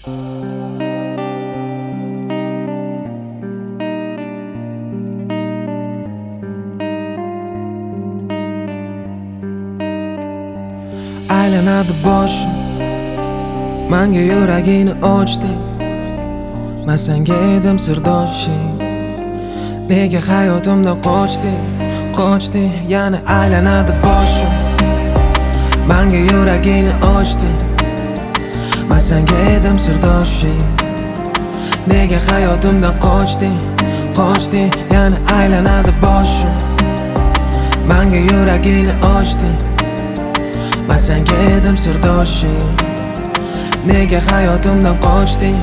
Aylanadi boshim, menga yuragini ochding. Men senga edim sirdoshing. Nega hayotimdan qochding, yana aylanadi boshim. Menga yuragini ochding. Men senga edim sirdoshing. Nega hayotimdan qochding, yana aylanadi boshim. Menga yuragini ochding. Men senga edim sirdoshing. Nega hayotimdan qochding.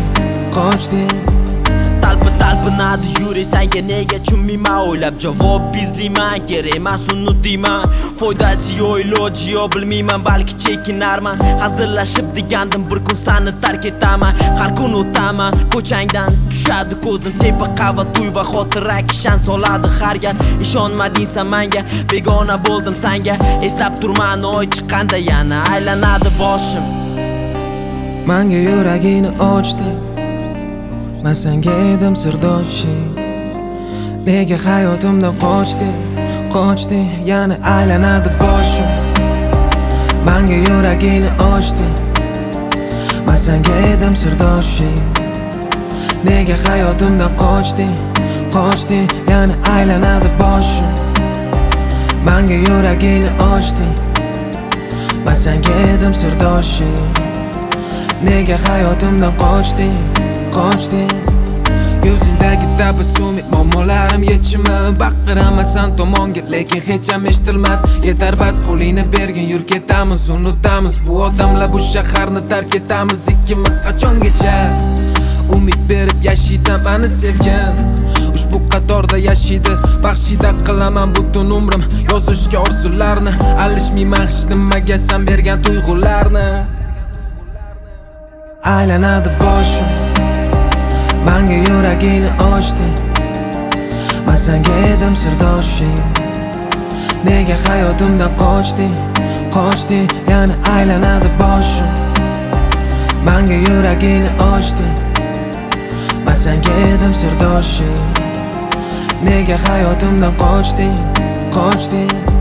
Talpinadi yurek senga nega tushunmayman, o'ylab javob izlayman, kerak emas uni deyman. Foydasi yo'q iloji yo'q bilmayman, balki chekinarman. Hazillashib degandim bir kun seni tark etaman. Har kun o'taman ko'changdan, tushadi ko'zim tepa qavat uy va xotira kishan soladi har gal. Ishonmading sen menga, begona bo'ldim senga. Eslab turman oy chiqqanda yana aylanadi boshim. Menga yuragini ochding. Men senga edim sirdoshing. Nega hayotimdan qochding, yana aylanadi boshim. Menga yuragini ochding. Men senga edim sirdoshing. Nega hayotimdan qochding, yana aylanadi boshim. Menga yuragini ochding. Men senga edim sirdoshing. Nega hayotimdan qochding. Yuzingdagi tabassum muammolarim yechimi. Baqiraman sen tomonga, lekin hech ham eshitilmas. Yetar bas, qo'lingni bergin, yur ketamiz, unutamiz. Bu odamlar, bu shaharni tark etamiz ikkimiz. Qachongacha umid berib yashaysan meni sevgan? Ushbu qatorda yashaydi, baxshida qilaman butun umrim. Yozishga orzularni, alishmayman hech nimaga sen bergan tuyg'ularni. Aylanadi boshim. Menga yuragini ochding. Men senga edim sirdoshing. Nega hayotimdan qochding, yana aylanadi boshim. Menga yuragini ochding. Men senga edim sirdoshing. Nega hayotimdan qochding.